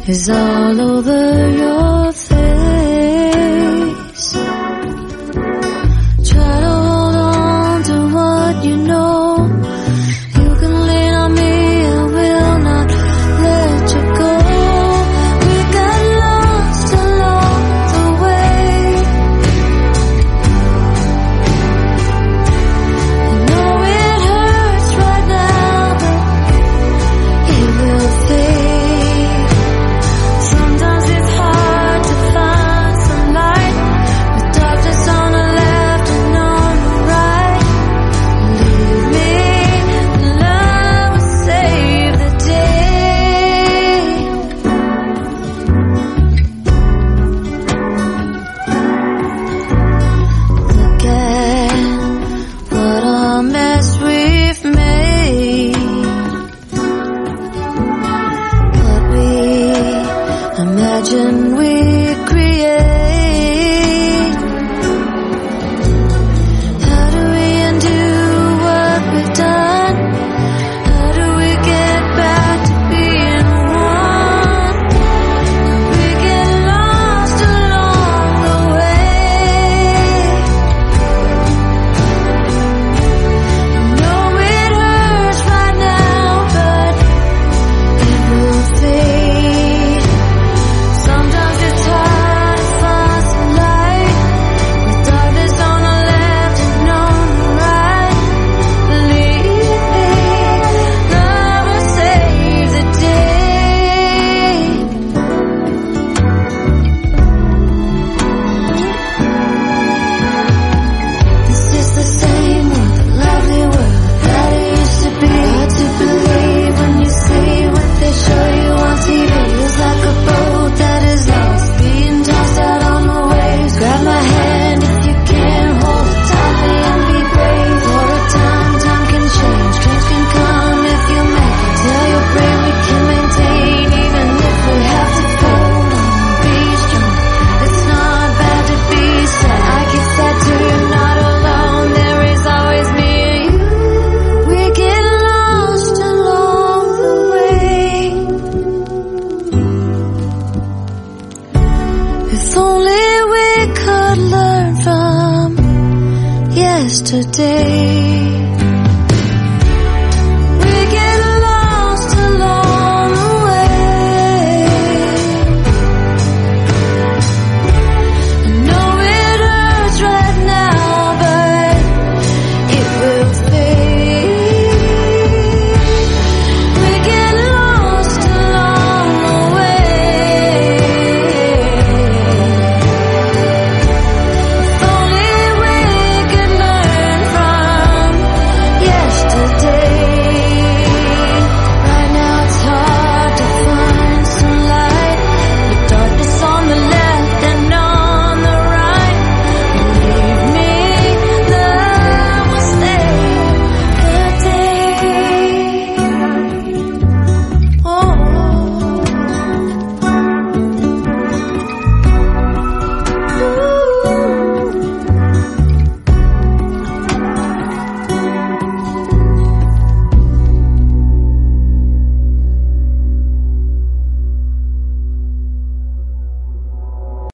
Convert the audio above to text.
is all over your face. Try to hold on to what you know. You can lean on me, I will not let you go. We got lost along the way. I know it hurts right now, but it will fade. Sometimes it's hard to find some light with darkness on the left and on the right. Leave me, love will save the day. Look at what a mess we've made. What we imagine we create. How do we undo what we've done? How do we get back to being one? We get lost along the way. I know it hurts right now, but it will fade. Sometimes it's hard to find some light with darkness on the left and on the right. Believe me, love will save the day. This is the same world, the lovely world that it used to be. Hard to believe when you see what they show you on TV. It's like a boat that is lost, being tossed out on the waves. Grab my hand if you can, hold it tightly and be brave. For a time, time can change, change can come if you make it. Tell your brain we can maintain, even if we have to fold on. Be strong, it's not bad to be sad. I get sad too, you're not alone. There is always me and you. We get lost along the way. If only we could learn from yesterday.